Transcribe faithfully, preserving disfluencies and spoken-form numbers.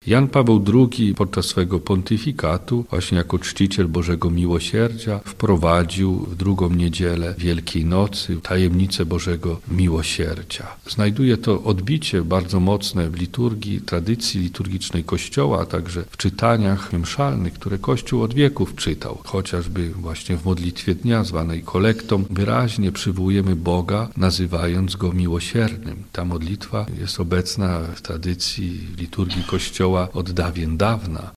Jan Paweł drugi podczas swego pontyfikatu, właśnie jako czciciel Bożego Miłosierdzia, wprowadził w drugą niedzielę Wielkiej Nocy tajemnicę Bożego Miłosierdzia. Znajduje to odbicie bardzo mocne w liturgii, tradycji liturgicznej Kościoła, a także w czytaniach mszalnych, które Kościół od wieków czytał. Chociażby właśnie w modlitwie dnia zwanej kolektą wyraźnie przywołujemy Boga, nazywając Go miłosiernym. Ta modlitwa jest obecna w tradycji, w liturgii Kościoła od dawien dawna.